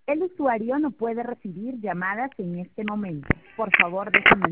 El usuario no puede recibir llamadas en este momento. Por favor, deje